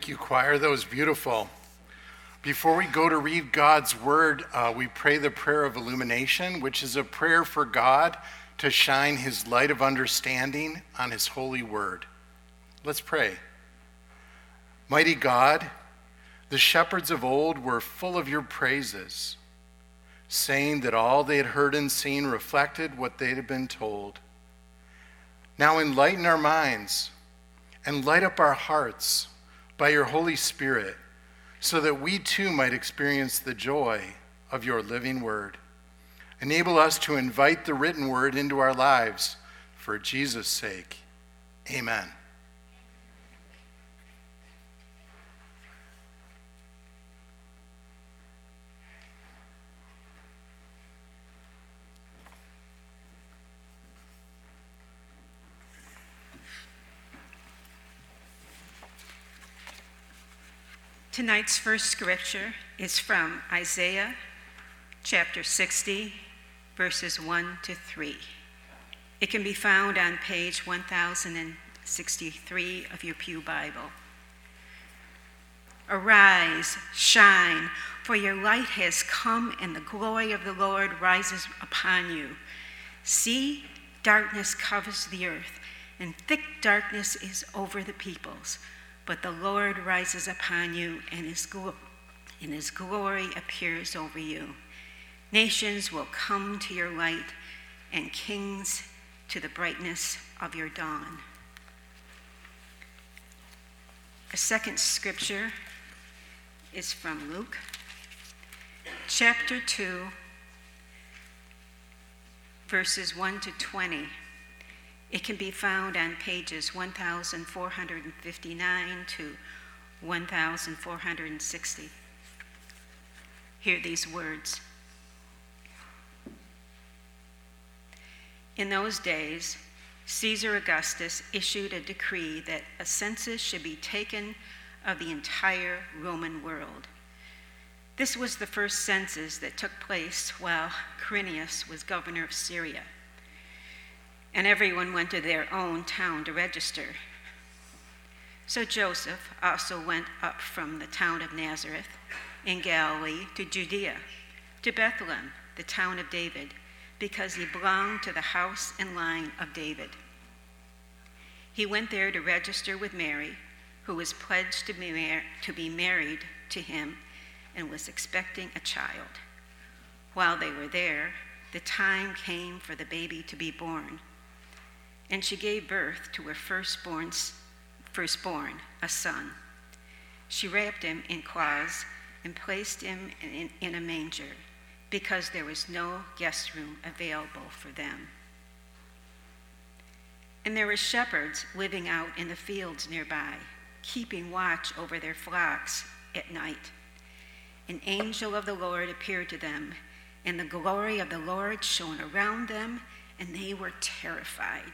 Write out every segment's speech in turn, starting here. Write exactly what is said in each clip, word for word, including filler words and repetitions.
Thank you, choir. That was beautiful. Before we go to read God's word, uh, we pray the prayer of illumination, which is a prayer for God to shine his light of understanding on his holy word. Let's pray. Mighty God, the shepherds of old were full of your praises, saying that all they had heard and seen reflected what they had been told. Now enlighten our minds and light up our hearts by your Holy Spirit, so that we too might experience the joy of your living word. Enable us to invite the written word into our lives for Jesus' sake. Amen. Tonight's first scripture is from Isaiah chapter sixty, verses one to three. It can be found on page one thousand sixty-three of your Pew Bible. Arise, shine, for your light has come, and the glory of the Lord rises upon you. See, darkness covers the earth, and thick darkness is over the peoples. But the Lord rises upon you, and his, glo- and his glory appears over you. Nations will come to your light, and kings to the brightness of your dawn. A second scripture is from Luke, chapter two, verses one to twenty. It can be found on pages one thousand four hundred fifty-nine to one thousand four hundred sixty. Hear these words. In those days, Caesar Augustus issued a decree that a census should be taken of the entire Roman world. This was the first census that took place while Quirinius was governor of Syria. And everyone went to their own town to register. So Joseph also went up from the town of Nazareth in Galilee to Judea, to Bethlehem, the town of David, because he belonged to the house and line of David. He went there to register with Mary, who was pledged to be, mar- to be married to him and was expecting a child. While they were there, the time came for the baby to be born. And she gave birth to her firstborn, firstborn, a son. She wrapped him in cloths and placed him in, in a manger, because there was no guest room available for them. And there were shepherds living out in the fields nearby, keeping watch over their flocks at night. An angel of the Lord appeared to them, and the glory of the Lord shone around them, and they were terrified.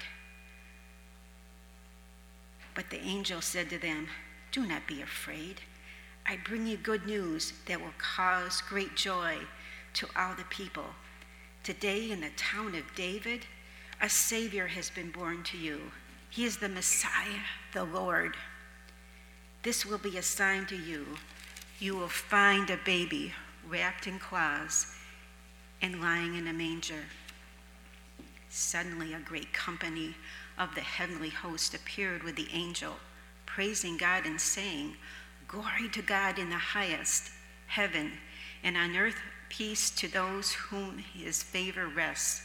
But the angel said to them, "Do not be afraid. I bring you good news that will cause great joy to all the people. Today in the town of David, a Savior has been born to you. He is the Messiah, the Lord. This will be a sign to you. You will find a baby wrapped in cloths and lying in a manger." Suddenly a great company of the heavenly host appeared with the angel, praising God and saying, "Glory to God in the highest heaven, and on earth peace to those whom his favor rests."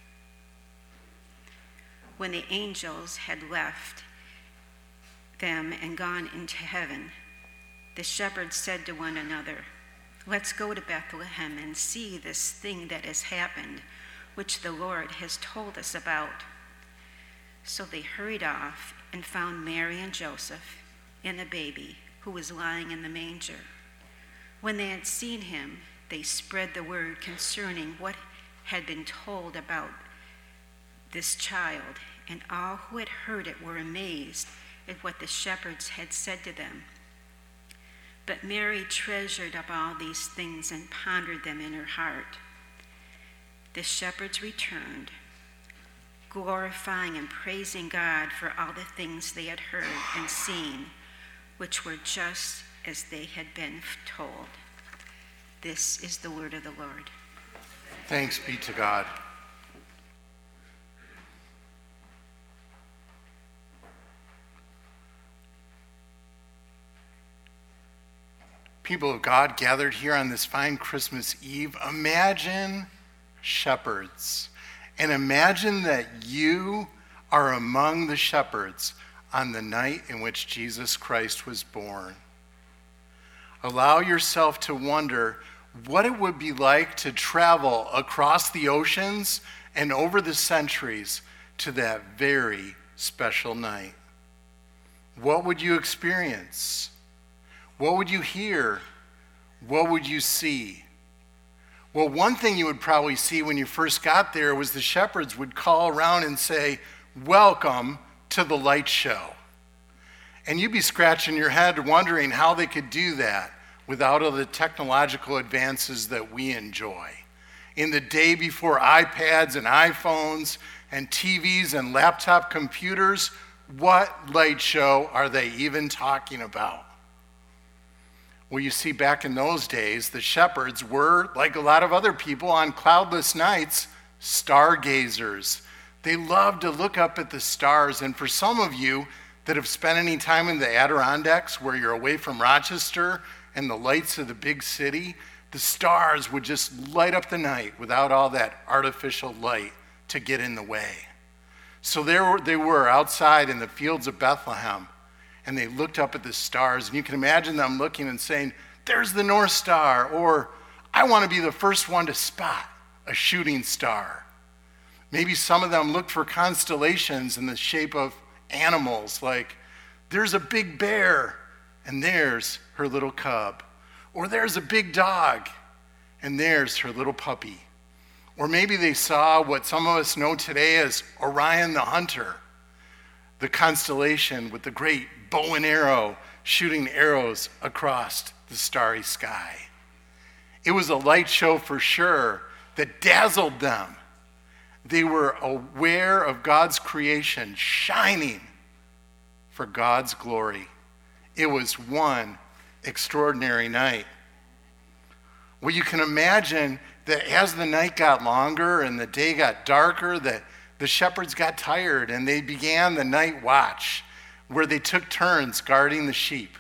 When the angels had left them and gone into heaven, the shepherds said to one another, "Let's go to Bethlehem and see this thing that has happened, which the Lord has told us about." So they hurried off and found Mary and Joseph and the baby, who was lying in the manger. When they had seen him, they spread the word concerning what had been told about this child, and all who had heard it were amazed at what the shepherds had said to them. But Mary treasured up all these things and pondered them in her heart. The shepherds returned, glorifying and praising God for all the things they had heard and seen, which were just as they had been told. This is the word of the Lord. Thanks be to God. People of God gathered here on this fine Christmas Eve, imagine shepherds. And imagine that you are among the shepherds on the night in which Jesus Christ was born. Allow yourself to wonder what it would be like to travel across the oceans and over the centuries to that very special night. What would you experience? What would you hear? What would you see? Well, one thing you would probably see when you first got there was the shepherds would call around and say, "Welcome to the light show." And you'd be scratching your head wondering how they could do that without all the technological advances that we enjoy. In the day before iPads and iPhones and T Vs and laptop computers, what light show are they even talking about? Well, you see, back in those days, the shepherds were, like a lot of other people on cloudless nights, stargazers. They loved to look up at the stars, and for some of you that have spent any time in the Adirondacks where you're away from Rochester and the lights of the big city, the stars would just light up the night without all that artificial light to get in the way. So there they were outside in the fields of Bethlehem, and they looked up at the stars, and you can imagine them looking and saying, "There's the North Star," or "I want to be the first one to spot a shooting star." Maybe some of them looked for constellations in the shape of animals, like, "There's a big bear, and there's her little cub." Or "There's a big dog, and there's her little puppy." Or maybe they saw what some of us know today as Orion the Hunter, the constellation with the great bow and arrow shooting arrows across the starry sky. It was a light show for sure that dazzled them. They were aware of God's creation shining for God's glory. It was one extraordinary night. Well, you can imagine that as the night got longer and the day got darker, that the shepherds got tired and they began the night watch, where they took turns guarding the sheep.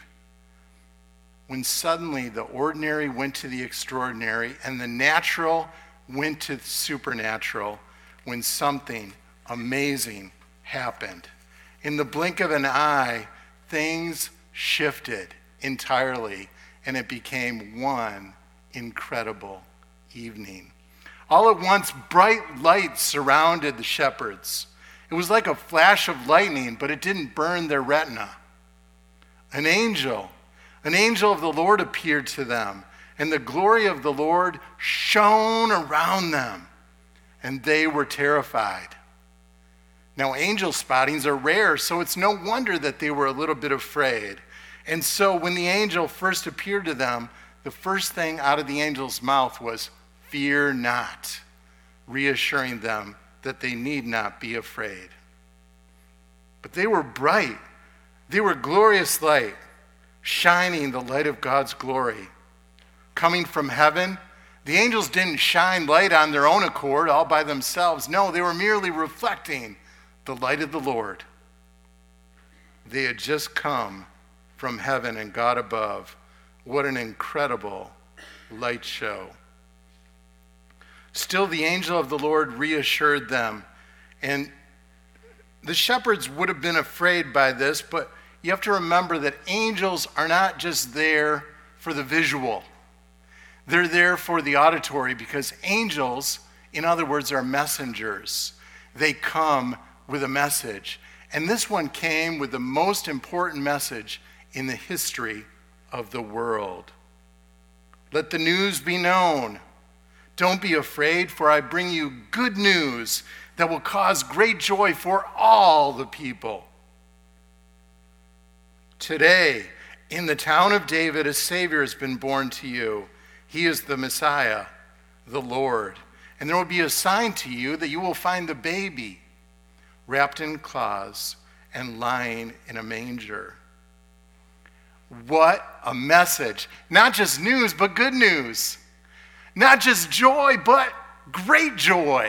When suddenly the ordinary went to the extraordinary and the natural went to the supernatural, when something amazing happened. In the blink of an eye, things shifted entirely, and it became one incredible evening. All at once, bright light surrounded the shepherds. It was like a flash of lightning, but it didn't burn their retina. An angel, an angel of the Lord appeared to them, and the glory of the Lord shone around them, and they were terrified. Now, angel spottings are rare, so it's no wonder that they were a little bit afraid. And so when the angel first appeared to them, the first thing out of the angel's mouth was, "Fear not," reassuring them that they need not be afraid. But they were bright. They were glorious light, shining the light of God's glory. Coming from heaven, the angels didn't shine light on their own accord all by themselves. No, they were merely reflecting the light of the Lord. They had just come from heaven and God above. What an incredible light show. Still, the angel of the Lord reassured them. And the shepherds would have been afraid by this, but you have to remember that angels are not just there for the visual. They're there for the auditory, because angels, in other words, are messengers. They come with a message. And this one came with the most important message in the history of the world. Let the news be known. Don't be afraid, for I bring you good news that will cause great joy for all the people. Today, in the town of David, a Savior has been born to you. He is the Messiah, the Lord. And there will be a sign to you that you will find the baby wrapped in cloths and lying in a manger. What a message. Not just news, but good news. Not just joy, but great joy.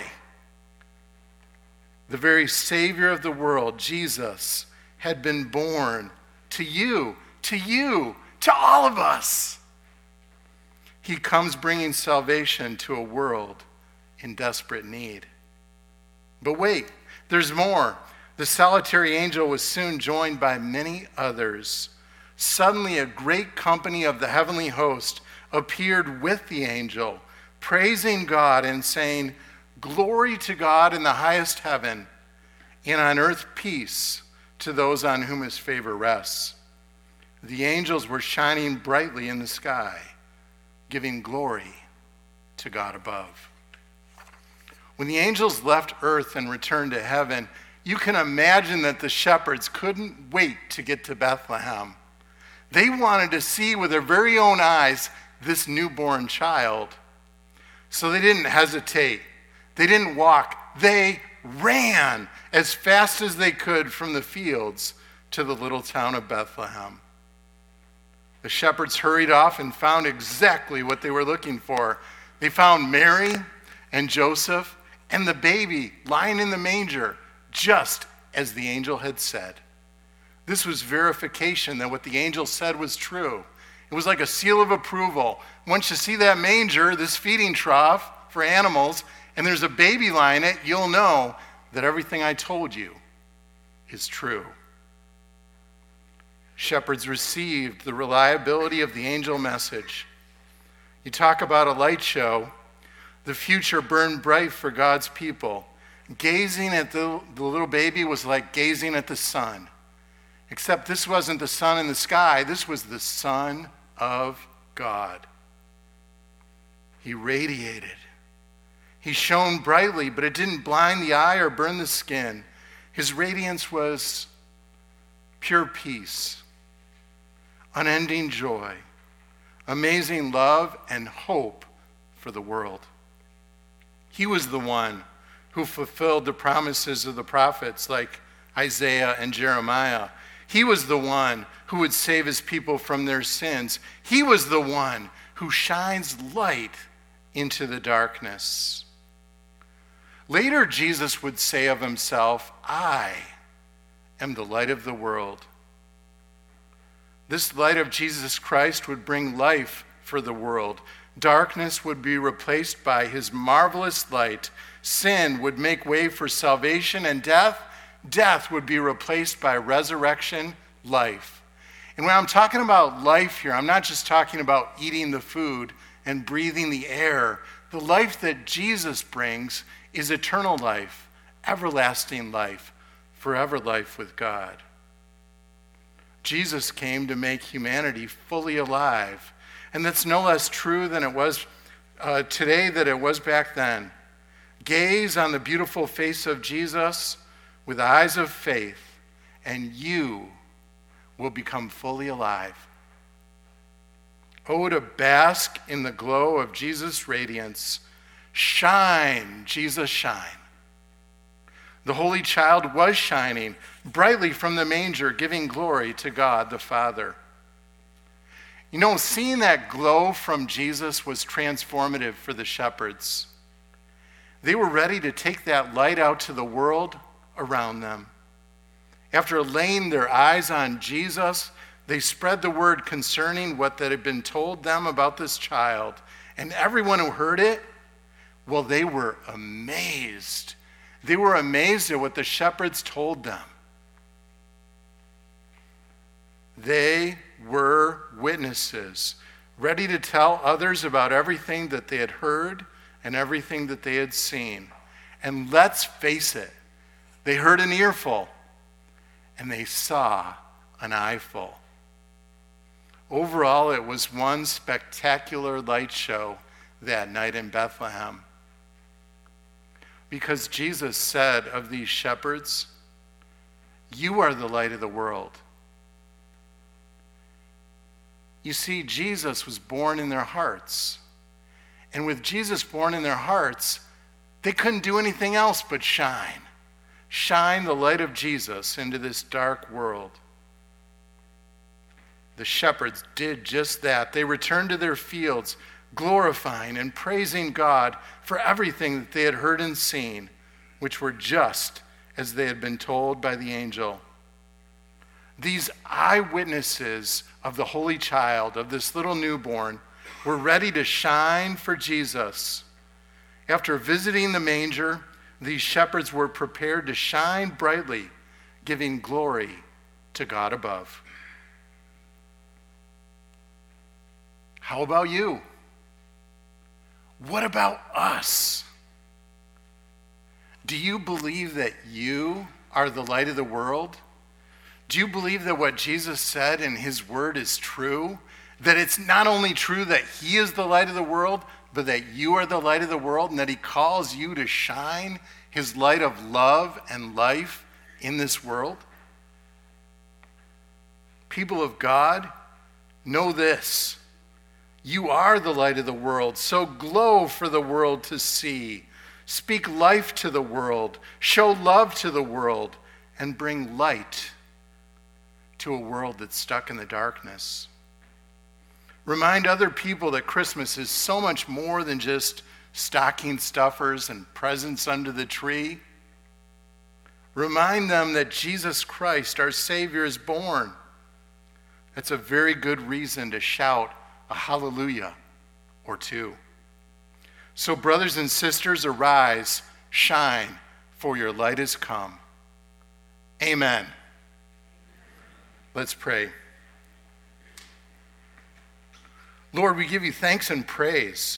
The very Savior of the world, Jesus, had been born to you, to you, to all of us. He comes bringing salvation to a world in desperate need. But wait, there's more. The solitary angel was soon joined by many others. Suddenly, a great company of the heavenly host appeared with the angel, praising God and saying, "Glory to God in the highest heaven, and on earth peace to those on whom his favor rests." The angels were shining brightly in the sky, giving glory to God above. When the angels left earth and returned to heaven, you can imagine that the shepherds couldn't wait to get to Bethlehem. They wanted to see with their very own eyes this newborn child. So they didn't hesitate. They didn't walk. They ran as fast as they could from the fields to the little town of Bethlehem. The shepherds hurried off and found exactly what they were looking for. They found Mary and Joseph and the baby lying in the manger, just as the angel had said. This was verification that what the angel said was true. It was like a seal of approval. Once you see that manger, this feeding trough for animals, and there's a baby lying in it, you'll know that everything I told you is true. Shepherds received the reliability of the angel message. You talk about a light show. The future burned bright for God's people. Gazing at the, the little baby was like gazing at the sun. Except this wasn't the sun in the sky. This was the Son of God. He radiated. He shone brightly, but it didn't blind the eye or burn the skin. His radiance was pure peace, unending joy, amazing love, and hope for the world. He was the one who fulfilled the promises of the prophets like Isaiah and Jeremiah. He was the one who would save his people from their sins. He was the one who shines light into the darkness. Later, Jesus would say of himself, "I am the light of the world." This light of Jesus Christ would bring life for the world. Darkness would be replaced by his marvelous light. Sin would make way for salvation, and death, death would be replaced by resurrection, life. And when I'm talking about life here, I'm not just talking about eating the food and breathing the air. The life that Jesus brings is eternal life, everlasting life, forever life with God. Jesus came to make humanity fully alive. And that's no less true than it was uh, today than it was back then. Gaze on the beautiful face of Jesus with eyes of faith, and you will become fully alive. Oh, to bask in the glow of Jesus' radiance. Shine, Jesus, shine. The Holy Child was shining brightly from the manger, giving glory to God the Father. You know, seeing that glow from Jesus was transformative for the shepherds. They were ready to take that light out to the world around them. After laying their eyes on Jesus, they spread the word concerning what that had been told them about this child. And everyone who heard it, well, they were amazed. They were amazed at what the shepherds told them. They were witnesses, ready to tell others about everything that they had heard and everything that they had seen. And let's face it, they heard an earful and they saw an eyeful. Overall, it was one spectacular light show that night in Bethlehem. Because Jesus said of these shepherds, "You are the light of the world." You see, Jesus was born in their hearts. And with Jesus born in their hearts, they couldn't do anything else but shine. Shine the light of Jesus into this dark world. The shepherds did just that. They returned to their fields, glorifying and praising God for everything that they had heard and seen, which were just as they had been told by the angel. These eyewitnesses of the Holy Child, of this little newborn, were ready to shine for Jesus. After visiting the manger, these shepherds were prepared to shine brightly, giving glory to God above. How about you? What about us? Do you believe that you are the light of the world? Do you believe that what Jesus said in his word is true? That it's not only true that he is the light of the world, but that you are the light of the world, and that he calls you to shine his light of love and life in this world? People of God, know this. You are the light of the world, so glow for the world to see. Speak life to the world, show love to the world, and bring light to a world that's stuck in the darkness. Remind other people that Christmas is so much more than just stocking stuffers and presents under the tree. Remind them that Jesus Christ, our Savior, is born. That's a very good reason to shout a hallelujah or two. So, brothers and sisters, arise, shine, for your light is come. Amen. Let's pray. Lord, we give you thanks and praise